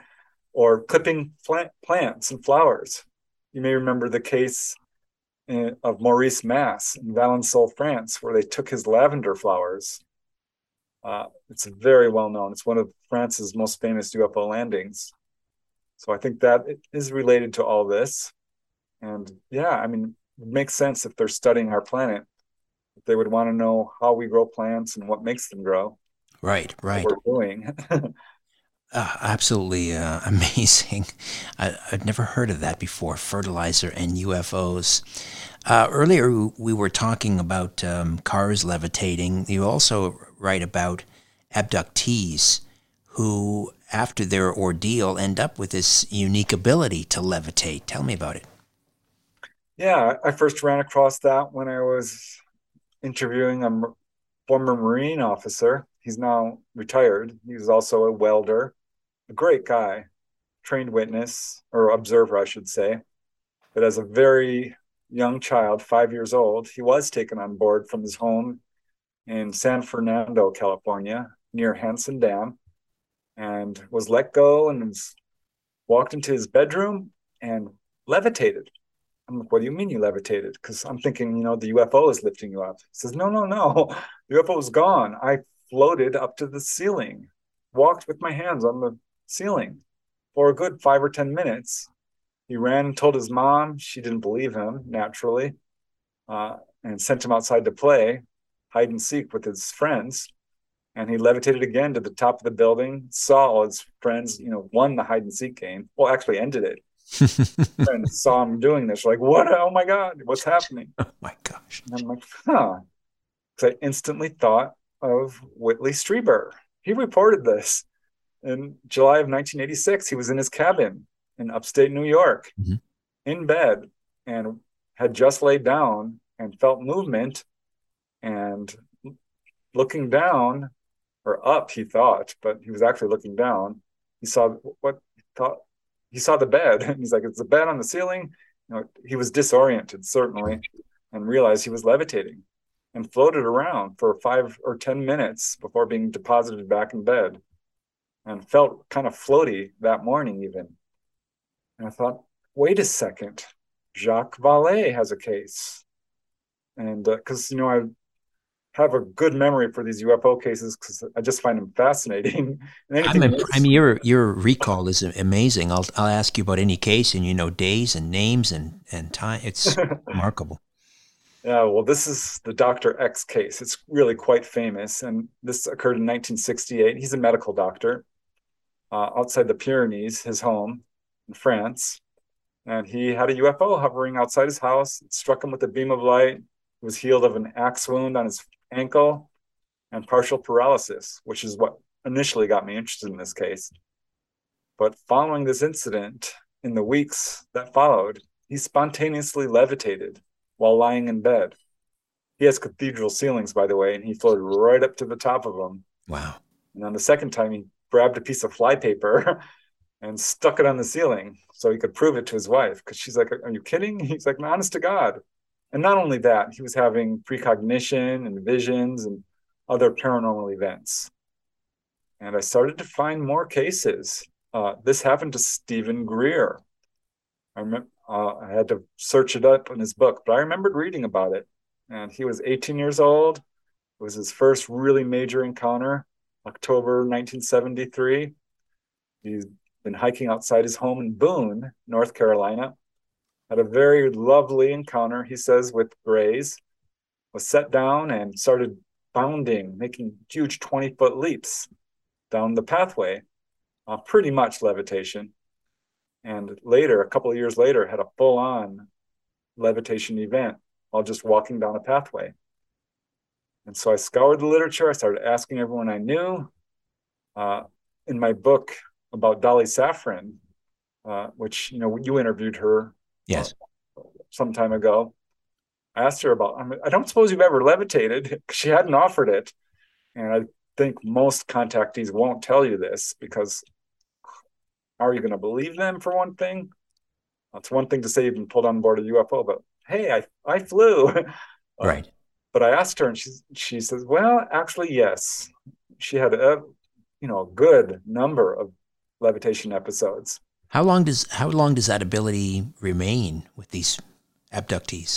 [SPEAKER 4] Or clipping plant, plants and flowers. You may remember the case in, of Maurice Mass in Valensole, France, where they took his lavender flowers. Uh, it's very well known. It's one of France's most famous U F O landings. So I think that it is related to all this. And yeah, I mean, it makes sense if they're studying our planet. They would want to know how we grow plants and what makes them grow.
[SPEAKER 1] Right, right.
[SPEAKER 4] What we're doing.
[SPEAKER 1] Uh, absolutely uh, amazing. I, I'd never heard of that before, fertilizer and U F Os. Uh, earlier, we were talking about um, cars levitating. You also write about abductees who, after their ordeal, end up with this unique ability to levitate. Tell me about it.
[SPEAKER 4] Yeah, I first ran across that when I was interviewing a m- former Marine officer. He's now retired. He was also a welder, a great guy, trained witness or observer, I should say. But as a very young child, five years old, he was taken on board from his home in San Fernando, California, near Hansen Dam, and was let go and was walked into his bedroom and levitated. I'm like, what do you mean you levitated? Because I'm thinking, you know, the U F O is lifting you up. He says, no, no, no. The U F O is gone. I floated up to the ceiling, walked with my hands on the ceiling for a good five or ten minutes. He ran and told his mom. She didn't believe him, naturally, uh, and sent him outside to play hide and seek with his friends. And he levitated again to the top of the building, saw all his friends, you know, won the hide and seek game. Well, actually ended it. And saw him doing this, like, what? Oh my God, what's happening?
[SPEAKER 1] Oh my gosh.
[SPEAKER 4] And I'm like, huh. Because I instantly thought of Whitley Strieber. He reported this in July of nineteen eighty-six. He was in his cabin in upstate New York, mm-hmm. in bed, and had just laid down and felt movement. And looking down, or up, he thought, but he was actually looking down. He saw what he thought. He saw the bed, and he's like, it's the bed on the ceiling. You know, he was disoriented, certainly, and realized he was levitating and floated around for five or ten minutes before being deposited back in bed, and felt kind of floaty that morning even. And I thought, wait a second, Jacques Vallée has a case. And because, uh, you know, I have a good memory for these U F O cases because I just find them fascinating. And
[SPEAKER 1] I'm imp- I mean, your your recall is amazing. I'll I'll ask you about any case, and you know days and names and and time. It's remarkable.
[SPEAKER 4] Yeah, well, this is the Doctor X case. It's really quite famous, and this occurred in nineteen sixty-eight. He's a medical doctor uh, outside the Pyrenees, his home in France, and he had a U F O hovering outside his house. It struck him with a beam of light. He was healed of an axe wound on his ankle and partial paralysis, which is what initially got me interested in this case. But following this incident, in the weeks that followed, he spontaneously levitated while lying in bed. He has cathedral ceilings, by the way, and he floated right up to the top of them.
[SPEAKER 1] Wow.
[SPEAKER 4] And on the second time, he grabbed a piece of flypaper and stuck it on the ceiling so he could prove it to his wife, because she's like, are you kidding? He's like, honest to God. And not only that, he was having precognition and visions and other paranormal events. And I started to find more cases. Uh, this happened to Stephen Greer. I remember uh, I had to search it up in his book, but I remembered reading about it. And he was eighteen years old. It was his first really major encounter, October nineteen seventy-three. He's been hiking outside his home in Boone, North Carolina. Had a very lovely encounter, he says, with Grays, was set down and started bounding, making huge twenty-foot leaps down the pathway, uh, pretty much levitation. And later, a couple of years later, had a full-on levitation event while just walking down a pathway. And so I scoured the literature. I started asking everyone I knew. Uh, in my book about Dolly Safran, uh, which, you know, you interviewed her.
[SPEAKER 1] Yes.
[SPEAKER 4] Uh, some time ago. I asked her about, I, mean, I don't suppose you've ever levitated. She hadn't offered it. And I think most contactees won't tell you this, because are you going to believe them, for one thing? It's one thing to say you've been pulled on board a U F O, but hey, I, I flew.
[SPEAKER 1] Right.
[SPEAKER 4] Uh, but I asked her, and she, she says, well, actually, yes. She had a, you know, a good number of levitation episodes.
[SPEAKER 1] How long does how long does that ability remain with these abductees?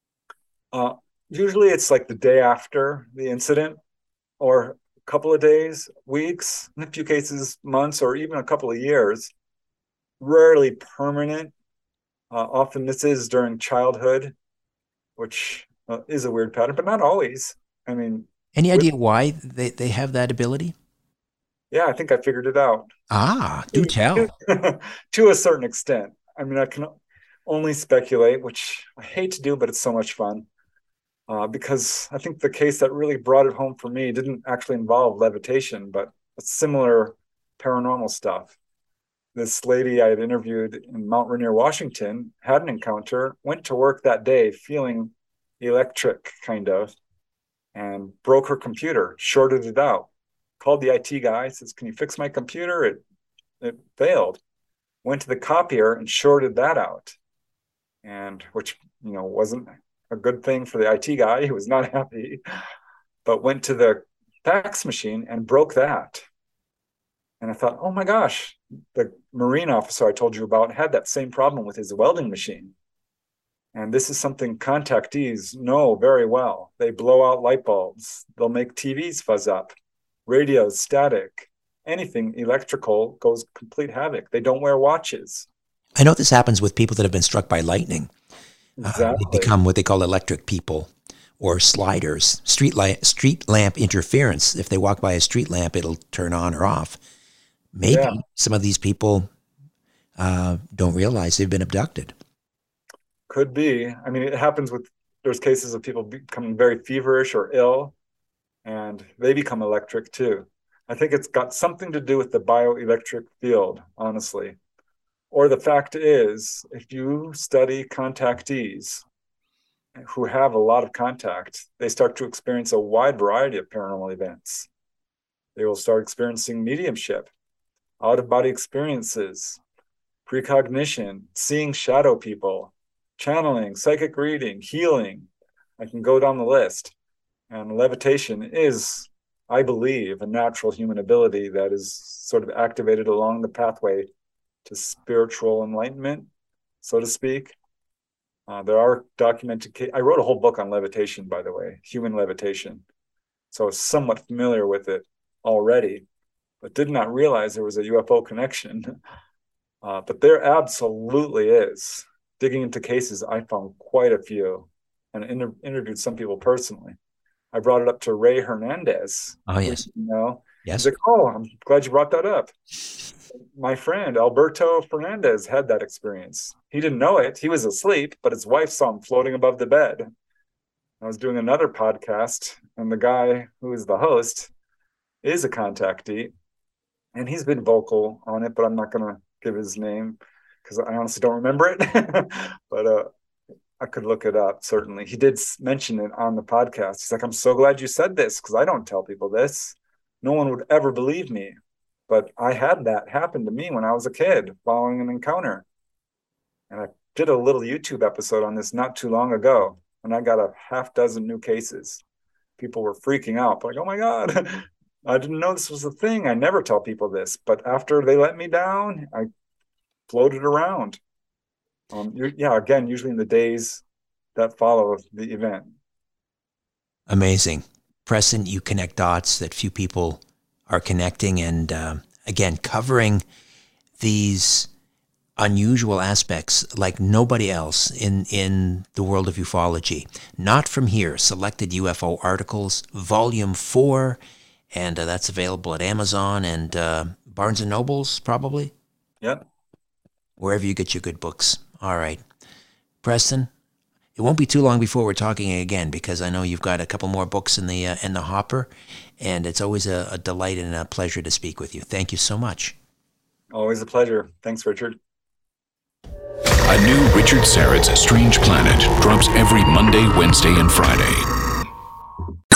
[SPEAKER 4] Uh, usually it's like the day after the incident, or a couple of days, weeks, in a few cases, months, or even a couple of years. Rarely permanent. Uh, often this is during childhood, which uh, is a weird pattern, but not always. I mean,
[SPEAKER 1] any idea why they, they have that ability?
[SPEAKER 4] Yeah, I think I figured it out.
[SPEAKER 1] Ah, do tell.
[SPEAKER 4] To a certain extent. I mean, I can only speculate, which I hate to do, but it's so much fun. Uh, because I think the case that really brought it home for me didn't actually involve levitation, but similar paranormal stuff. This lady I had interviewed in Mount Rainier, Washington, had an encounter, went to work that day feeling electric, kind of, and broke her computer, shorted it out. Called the I T guy, says, "Can you fix my computer?" It it failed. Went to the copier and shorted that out, and which, you know, wasn't a good thing for the I T guy. He was not happy, but went to the fax machine and broke that. And I thought, oh my gosh, the Marine officer I told you about had that same problem with his welding machine. And this is something contactees know very well. They blow out light bulbs. They'll make T Vs fuzz up, radios static, anything electrical goes complete havoc. They don't wear watches.
[SPEAKER 1] I know this happens with people that have been struck by lightning.
[SPEAKER 4] Exactly.
[SPEAKER 1] Uh, they become what they call electric people, or sliders. Street light, street lamp interference. If they walk by a street lamp, it'll turn on or off. Maybe yeah. some of these people uh, don't realize they've been abducted.
[SPEAKER 4] Could be. I mean, it happens with, there's cases of people becoming very feverish or ill, and they become electric too. I think it's got something to do with the bioelectric field, honestly. Or the fact is, if you study contactees who have a lot of contact, they start to experience a wide variety of paranormal events. They will start experiencing mediumship, out-of-body experiences, precognition, seeing shadow people, channeling, psychic reading, healing. I can go down the list. And levitation is, I believe, a natural human ability that is sort of activated along the pathway to spiritual enlightenment, so to speak. Uh, there are documented cases. I wrote a whole book on levitation, by the way, human levitation. So I was somewhat familiar with it already, but did not realize there was a U F O connection. Uh, but there absolutely is. Digging into cases, I found quite a few and inter- interviewed some people personally. I brought it up to Ray Hernandez.
[SPEAKER 1] Oh, yes.
[SPEAKER 4] You know,
[SPEAKER 1] yes.
[SPEAKER 4] He's like, oh, I'm glad you brought that up. My friend, Alberto Fernandez, had that experience. He didn't know it. He was asleep, but his wife saw him floating above the bed. I was doing another podcast, and the guy who is the host is a contactee, and he's been vocal on it, but I'm not going to give his name because I honestly don't remember it. But uh, I could look it up, certainly. He did mention it on the podcast. He's like, I'm so glad you said this because I don't tell people this. No one would ever believe me. But I had that happen to me when I was a kid following an encounter. And I did a little YouTube episode on this not too long ago, and I got a half dozen new cases. People were freaking out, like, oh my God, I didn't know this was a thing. I never tell people this. But after they let me down, I floated around. Um, yeah, again, usually in the days that follow the event.
[SPEAKER 1] Amazing. Preston, you connect dots that few people are connecting, and uh, again, covering these unusual aspects like nobody else in, in the world of ufology. Not From Here, Selected U F O Articles, Volume four, and uh, that's available at Amazon and uh, Barnes and Nobles, probably?
[SPEAKER 4] Yep.
[SPEAKER 1] Wherever you get your good books. All right. Preston, it won't be too long before we're talking again, because I know you've got a couple more books in the uh, in the hopper, and it's always a, a delight and a pleasure to speak with you. Thank you so much.
[SPEAKER 4] Always a pleasure. Thanks, Richard.
[SPEAKER 3] A new Richard Syrett's Strange Planet drops every Monday, Wednesday, and Friday.